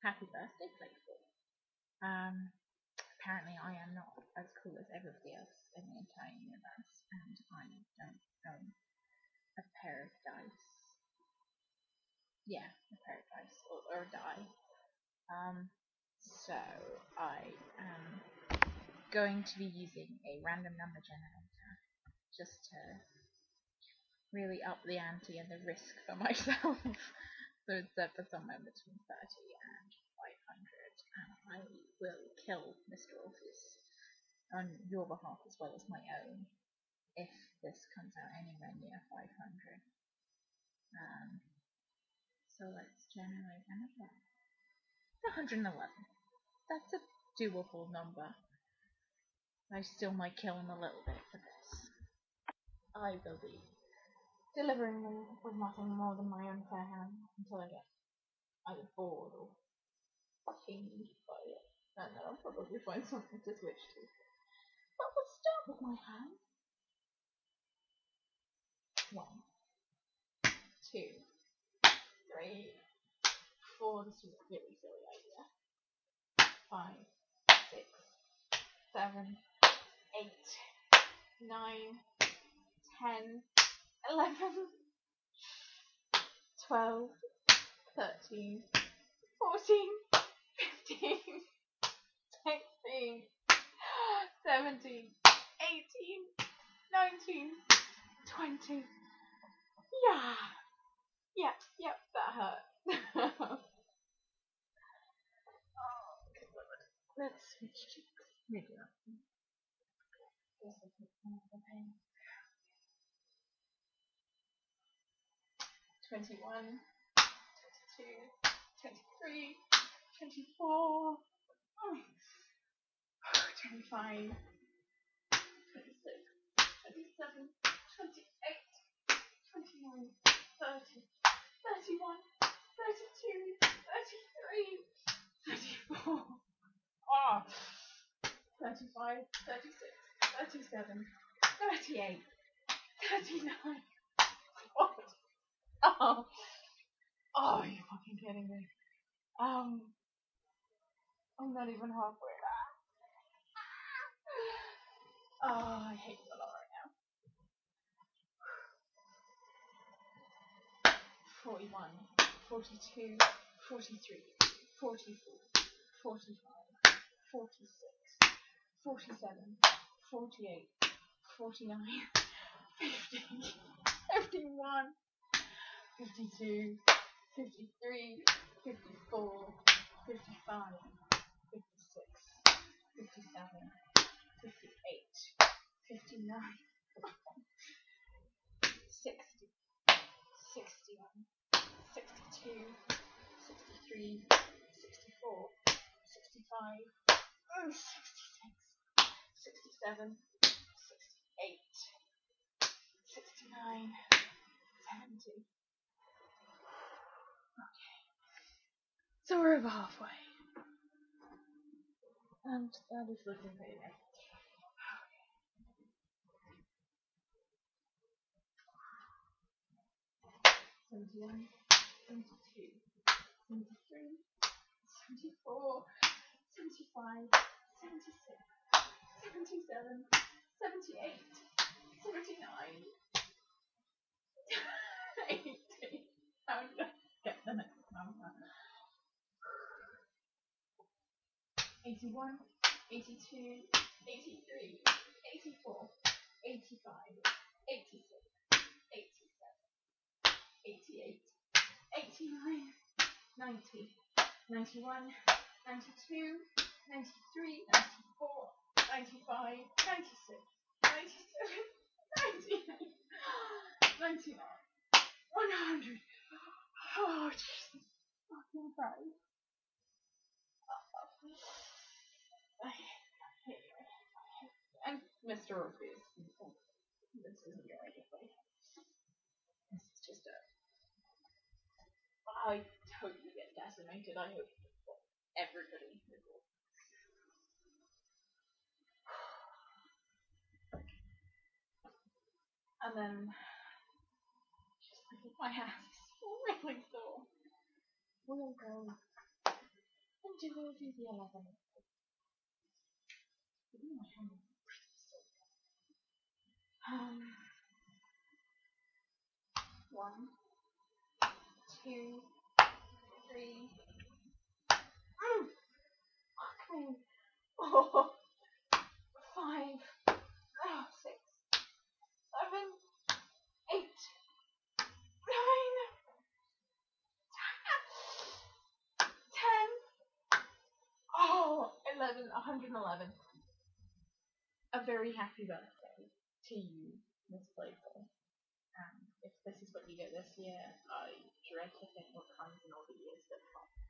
happy birthday, Playful. Apparently I am not as cool as everybody else in the entire universe, and I don't own a pair of dice. Yeah, a pair of dice, or a die. So I am going to be using a random number generator just to really up the ante and the risk for myself. So it's set for somewhere between 30 and 500, and I will kill Mr. Orpheus on your behalf as well as my own if this comes out anywhere near 500. So let's generate another. 111. That's a doable number. I still might kill him a little bit for this. I will be delivering them with nothing more than my own fair hand until I get either bored or pinged by it. And then I'll probably find something to switch to. But we'll start with my hand. 1, 2, 3, 4. This is a really silly idea. 5, 6, 7, 8, 9, 10, 11, 12, 13, 14, 15, 16, 17, 18, 19, 20. Yep, that hurt. Oh, good lord. Let's switch cheeks. Maybe not. This will take more of the pain. 21, 22, 23, 24, 25, 26, 27, 28, 29, 30, 31, 32, 33, 34, 35, 36, 37, 38, 39. What? Oh, you're fucking kidding me. I'm not even halfway there. Oh, I hate it a lot right now. 41, 42, 43, 44, 45, 46, 47, 48, 49, 50, 51, 52, 53, 54, 55, 56, 57, 58, 59, 60, 61, 62, 63, 64, 65, 66, 67, 68, 69, 70. Okay. So we're about halfway. And that is looking pretty nice. 71, 72, 73, 74, 75, 76, 77, 78, 79, 80. How did I get the next number? 81, 82, 83, 84, 85, 86, 87, 88, 89, 90, 91, 92, 93, 94, 95, 96, 97, 98, 99, 100. Oh, Jesus fucking Christ. And Mr. Orpheus. This isn't going to play. This is just a. I hope you get decimated. I hope everybody will. And then. Just look at my hands. Really sore. We'll go we'll do the 11. Ooh, my hand is pretty sore. 1, 2, 3. Okay. 4, 5, 6, 7, 8, 9, 10. Oh, 11, 111. A very happy birthday to you, Miss Playful. And if this is what you get this year, I dread to think what comes in all the years that follow.